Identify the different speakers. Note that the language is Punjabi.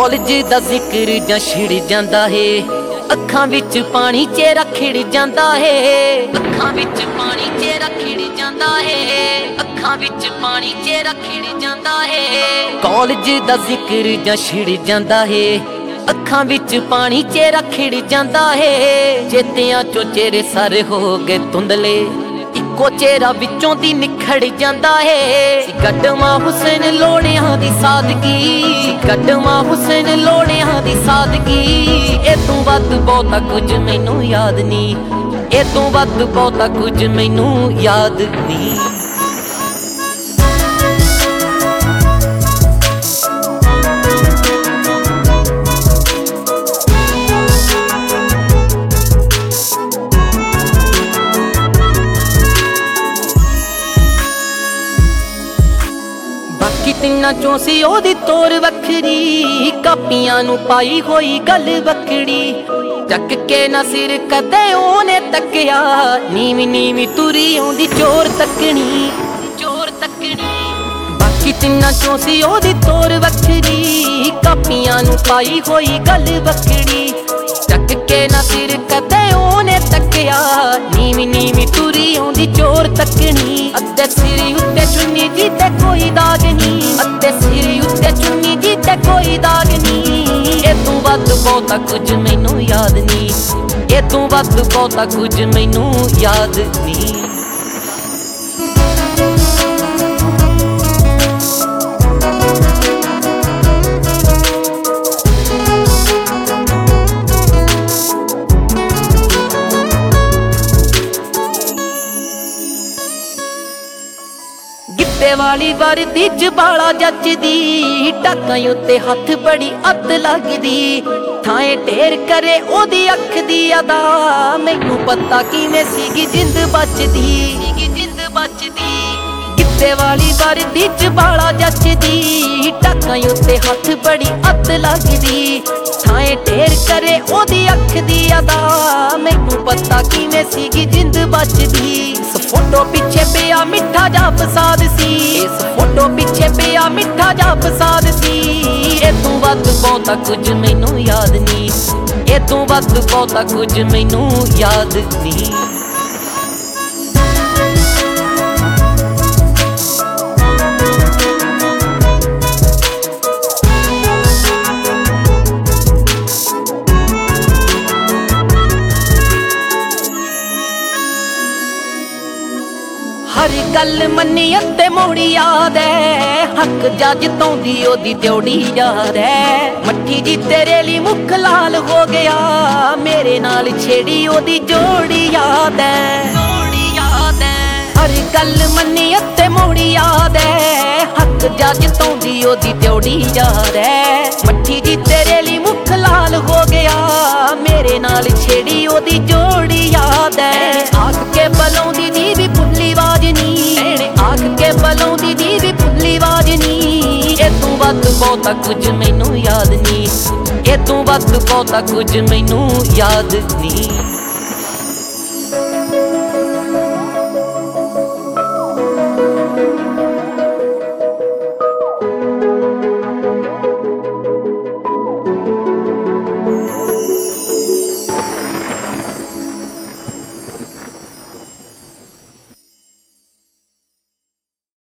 Speaker 1: ਕਾਲਜ ਦਾ ਜ਼ਿਕਰ ਜਾਂ ਛਿੜ ਜਾਂਦਾ ਏ, ਅੱਖਾਂ ਵਿੱਚ ਪਾਣੀ ਚਿਹਰਾ ਖਿੜ ਜਾਂਦਾ ਏ, ਅੱਖਾਂ ਵਿੱਚ ਪਾਣੀ ਚਿਹਰਾ ਖਿੜ ਜਾਂਦਾ ਏ, ਅੱਖਾਂ ਵਿੱਚ ਪਾਣੀ ਚਿਹਰਾ ਖਿੜ ਜਾਂਦਾ ਏ। ਕਾਲਜ ਦਾ ਜ਼ਿਕਰ ਜਾਂ ਛਿੜ ਜਾਂਦਾ ਏ, ਅੱਖਾਂ ਵਿੱਚ ਪਾਣੀ ਚਿਹਰਾ ਖਿੜ ਜਾਂਦਾ ਏ। ਚੇਤਿਆਂ ਚੋਂ ਚਿਹਰੇ ਸਾਰੇ ਹੋ ਗਏ ਧੁੰਦਲੇ, ਇੱਕੋ ਚਿਹਰਾ ਵਿੱਚੋਂ ਦੀ ਨਿਖੜ ਜਾਂਦਾ ਏ। ਗੱਡਵਾਂ ਹੁਸਨ ਲੋੜਿਆਂ ਦੀ ਸਾਦਗੀ, ਗੱਡਵਾਂ ਹੁਸਨ ਲੋੜਿਆਂ ਦੀ ਸਾਦਗੀ। ਇਹ ਤੋਂ ਵੱਧ ਬਹੁਤਾ ਕੁਝ ਮੈਨੂੰ ਯਾਦ ਨਹੀਂ, ਇਹ ਤੋਂ ਵੱਧ ਬਹੁਤਾ ਕੁਝ ਮੈਨੂੰ ਯਾਦ ਨਹੀਂ। ਬਾਕੀ ਤਿੰਨਾਂ ਚੋਂ ਸੀ ਉਹਦੀ ਤੋਰ ਵੱਖਰੀ, ਕਾਪੀਆਂ ਨੂੰ ਪਾਈ ਹੋਈ ਗੱਲ ਵੱਖਰੀ। ਚੱਕ ਕੇ ਨਾ ਸਿਰ ਕਦੇ ਉਹਨੇ ਤੱਕਿਆ, ਨੀਵੀਂ ਨੀਵੀਂ ਤੁਰੀ ਆਉਂਦੀ ਚੋਰ ਤੱਕਣੀ, ਚੋਰ ਤੱਕਣੀ। ਬਾਕੀ ਤਿੰਨਾਂ ਚੋਂ ਸੀ ਉਹਦੀ ਤੋਰ ਵੱਖਰੀ, ਕਾਪੀਆਂ ਨੂੰ ਪਾਈ ਹੋਈ ਗੱਲ ਵੱਖਰੀ। ਚੱਕ ਕੇ ਨਾ ਸਿਰ ਕਦੇ ਉਹਨੇ ਤੱਕਿਆ, ਨੀਵੀਂ ਨੀਵੀਂ ਤੁਰੀ ਆਉਂਦੀ ਚੋਰ ਤੱਕਣੀ। ਅੱਧੇ ਸਿਰ ਉੱਤੇ ਚੁੰਨੀ ਜੀ ਤੇ ਕੋਈ ਦਾਗ ਨਹੀਂ, ਅੱਧੇ ਸਿਰ ਉੱਤੇ ਚੁੰਨੀ ਜੀ ਤੇ ਕੋਈ ਦਾਗ ਨਹੀਂ। ਇਹ ਤੋਂ ਵੱਧ ਬਹੁਤਾ ਕੁਝ ਮੈਨੂੰ ਯਾਦ ਨਹੀਂ, ਇਹ ਤੋਂ ਵੱਧ ਬਹੁਤਾ ਕੁਝ ਮੈਨੂੰ ਯਾਦ ਨਹੀਂ। ਗਿੱਧੇ ਵਾਲੀ ਵਰਦੀ ਚ ਬਾਲਾ ਜੱਜਦੀ, ਟਾਕਾਂ ਉੱਤੇ ਹੱਥ ਬੜੀ ਅੱਤ ਲੱਗਦੀ। ਥਾਂ ਢੇਰ ਕਰੇ ਉਹਦੀ ਅੱਖ ਦੀ ਅਦਾ, ਮੈਨੂੰ ਪਤਾ ਕਿਵੇਂ ਸੀਗੀ ਜਿੰਦ ਬਚਦੀ, ਜਿੰਦ ਬਚਦੀ। ਗਿੱਧੇ ਵਾਲੀ ਵਰਦੀ ਚ ਬਾਲਾ ਜੱਜਦੀ, ਟਾਕਾਂ ਉੱਤੇ ਹੱਥ ਬੜੀ ਅੱਤ ਲੱਗਦੀ। ਥਾਂ ਢੇਰ ਕਰੇ ਉਹਦੀ ਅੱਖ ਦੀ ਅਦਾ, ਮੈਨੂੰ ਪਤਾ ਕਿਵੇਂ ਸੀਗੀ ਜਿੰਦ ਬਚਦੀ। ਇਸ ਫੋਟੋ ਪਿੱਛੇ ਪਿਆ ਮਿੱਠਾ ਜਾ ਫਸਾਦ ਸੀ, ਇਸ ਫੋਟੋ ਪਿੱਛੇ ਪਿਆ ਮਿੱਠਾ ਜਾ ਫਸਾਦ ਸੀ। ਇਹ ਤੋਂ ਵੱਧ ਬਹੁਤਾ ਕੁਝ ਮੈਨੂੰ ਯਾਦ ਨਹੀਂ, ਇਹ ਤੋਂ ਵੱਧ ਬਹੁਤਾ ਕੁਝ ਮੈਨੂੰ ਯਾਦ ਨਹੀਂ। ਹਰ ਗੱਲ ਮੰਨੀ ਅਤੇ ਮੋੜੀ ਯਾਦ ਐ, ਹੱਕ ਜੱਜ ਤੋਂਦੀ ਉਹਦੀ ਦਿਉੜੀ ਯਾਦ ਐ। ਮੱਠੀ ਜੀ ਤੇਰੇ ਲਈ ਮੁੱਖ ਲਾਲ ਹੋ ਗਿਆ, ਮੇਰੇ ਨਾਲ ਛੇੜੀ ਉਹਦੀ ਜੋੜੀ ਯਾਦ ਐ, ਜੋੜੀ ਯਾਦ ਐ। ਹਰ ਗੱਲ ਮੰਨੀ ਅਤੇ ਮੋੜੀ ਯਾਦ ਐ, ਹੱਕ ਜੱਜ ਤੋਂਦੀ ਉਹਦੀ ਦਿਉੜੀ ਯਾਦ ਐ। ਮੱਠੀ ਜੀ ਤੇਰੇ ਲਈ ਮੁੱਖ ਲਾਲ ਹੋ ਗਿਆ, ਮੇਰੇ ਨਾਲ ਛੇੜੀ ਉਹਦੀ ਜੋੜੀ ਯਾਦ ਐ। ਆਖ ਕੇ ਬਲਾਉਂਦੀ ਦੀ ਵੀ ਭੁੱਲੀ ਆਵਾਜ਼ ਨੀ, ਆਖ ਕੇ ਬਲਾਉਂਦੀ ਦੀ ਵੀ ਭੁੱਲੀ ਆਵਾਜ਼ ਨੀ। ਇਹ ਤੋਂ ਵੱਧ ਬਹੁਤਾ ਕੁਝ ਮੈਨੂੰ ਯਾਦ ਨਹੀਂ, ਇਹ ਤੋਂ ਵੱਧ ਬਹੁਤਾ ਕੁਝ ਮੈਨੂੰ ਯਾਦ ਨਹੀਂ।